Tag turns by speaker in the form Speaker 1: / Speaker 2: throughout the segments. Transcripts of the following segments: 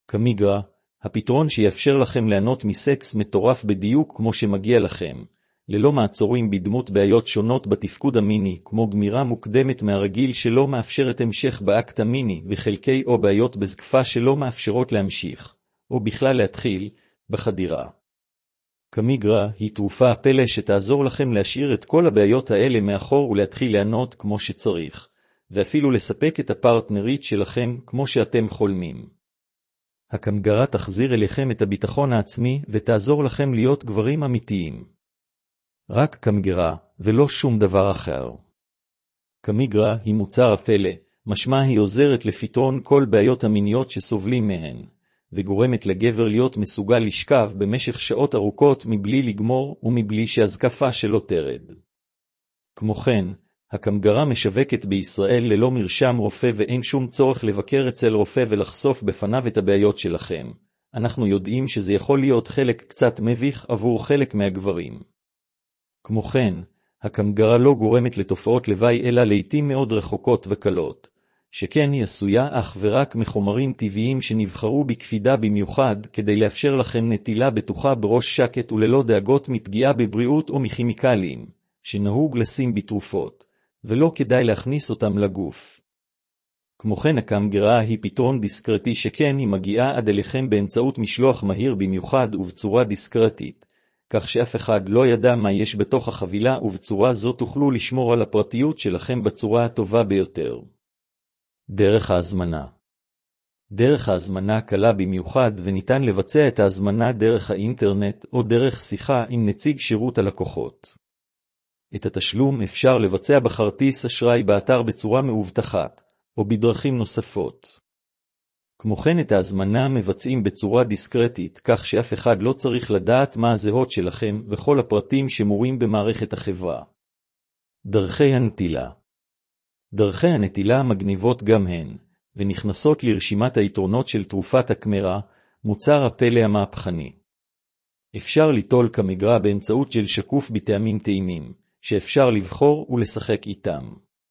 Speaker 1: קמיגרה, הפתרון שיאפשר לכם ליהנות מסקס מטורף בדיוק כמו שמגיע לכם, ללא מעצורים בדמות בעיות שונות בתפקוד המיני, כמו גמירה מוקדמת מהרגיל שלא מאפשרת המשך באקט המיני, וחלקי או בעיות בזקפה שלא מאפשרות להמשיך, או בכלל להתחיל, בחדירה. קמיגרה היא תרופה הפלא שתעזור לכם להשאיר את כל הבעיות האלה מאחור ולהתחיל ליהנות כמו שצריך, ואפילו לספק את הפרטנרית שלכם כמו שאתם חולמים. הקמגרה תחזיר אליכם את הביטחון העצמי ותעזור לכם להיות גברים אמיתיים. רק קמגרה ולא שום דבר אחר. קמיגרה היא מוצר הפלא, משמע היא עוזרת לפתרון כל בעיות המיניות שסובלים מהן, וגורמת לגבר להיות מסוגל לשכב במשך שעות ארוכות מבלי לגמור ומבלי שהזקפה שלו תרד. כמו כן, הקמגרה משווקת בישראל ללא מרשם רופא ואין שום צורך לבקר אצל רופא ולחשוף בפניו את הבעיות שלכם. אנחנו יודעים שזה יכול להיות חלק קצת מביך עבור חלק מהגברים. כמו כן, הקמגרה לא גורמת לתופעות לוואי אלא לעתים מאוד רחוקות וקלות, שכן היא עשויה אך ורק מחומרים טבעיים שנבחרו בקפידה במיוחד כדי לאפשר לכם נטילה בטוחה בראש שקט וללא דאגות מפגיעה בבריאות או מכימיקלים, שנהוג לשים בתרופות, ולא כדאי להכניס אותם לגוף. כמו כן הקמגרה היא פתרון דיסקרטי שכן היא מגיעה עד אליכם באמצעות משלוח מהיר במיוחד ובצורה דיסקרטית, כך שאף אחד לא ידע מה יש בתוך החבילה ובצורה זו תוכלו לשמור על הפרטיות שלכם בצורה הטובה ביותר. דרך ההזמנה. דרך ההזמנה קלה במיוחד וניתן לבצע את ההזמנה דרך האינטרנט או דרך שיחה עם נציג שירות הלקוחות. את התשלום אפשר לבצע בכרטיס אשראי באתר בצורה מאובטחת, או בדרכים נוספות. כמו כן את ההזמנה מבצעים בצורה דיסקרטית, כך שאף אחד לא צריך לדעת מה הזהות שלכם וכל הפרטים שמורים במערכת החברה. דרכי הנטילה. דרכי הנטילה מגניבות גם הן, ונכנסות לרשימת היתרונות של תרופת הקמגרה, מוצר הפלא המהפכני. אפשר ליטול קמגרה באמצעות ג'ל שקוף בטעמים טעימים, שאפשר לבחור ולשחק איתם.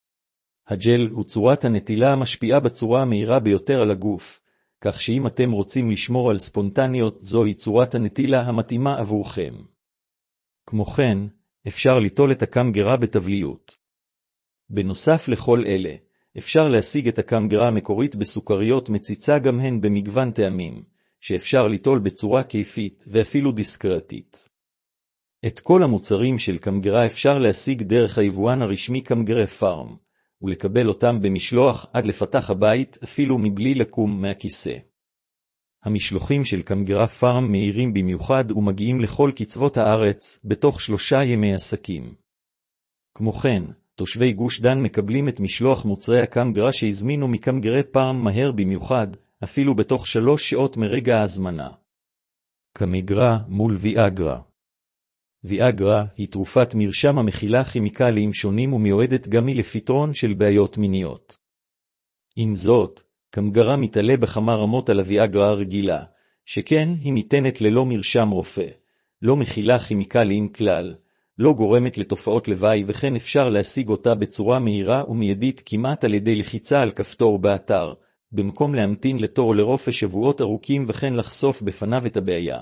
Speaker 1: הג'ל הוא צורת הנטילה המשפיעה בצורה המהירה ביותר על הגוף, כך שאם אתם רוצים לשמור על ספונטניות, זוהי צורת הנטילה המתאימה עבורכם. כמו כן, אפשר ליטול את הקמגרה בתבליות. בנוסף לכל אלה, אפשר להשיג את הקמגרה המקורית בסוכריות מציצה גם הן במגוון טעמים, שאפשר ליטול בצורה כיפית ואפילו דיסקרטית. את כל המוצרים של קמגרה אפשר להשיג דרך היבואן הרשמי קמגרה פארם, ולקבל אותם במשלוח עד לפתח הבית אפילו מבלי לקום מהכיסא. המשלוחים של קמגרה פארם מהירים במיוחד ומגיעים לכל קצוות הארץ בתוך 3 ימי עסקים. כמו כן, תושבי גוש דן מקבלים את משלוח מוצרי הקמגרה שהזמינו מקמגרה פארם מהר במיוחד, אפילו בתוך 3 שעות מרגע ההזמנה. קמגרה מול ויאגרה. ויאגרה היא תרופת מרשם המכילה כימיקלים שונים ומיועדת גם היא לפתרון של בעיות מיניות. עם זאת, קמגרה מתעלה בכמה רמות על הוויאגרה הרגילה, שכן היא ניתנת ללא מרשם רופא, לא מכילה כימיקלים כלל, לא גורמת לתופעות לוואי וכן אפשר להשיג אותה בצורה מהירה ומיידית כמעט על ידי לחיצה על כפתור באתר, במקום להמתין לתור לרופא שבועות ארוכים וכן לחשוף בפניו את הבעיה.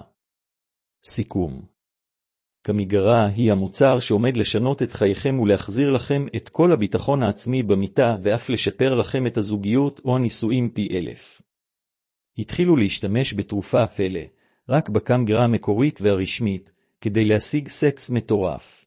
Speaker 1: סיכום. קמגרה היא המוצר שעומד לשנות את חייכם ולהחזיר לכם את כל הביטחון העצמי במיטה ואף לשפר לכם את הזוגיות או הנישואים פי 1000. התחילו להשתמש בתרופה הפלא, רק בקמגרה המקורית והרשמית, כדי להשיג סקס מטורף.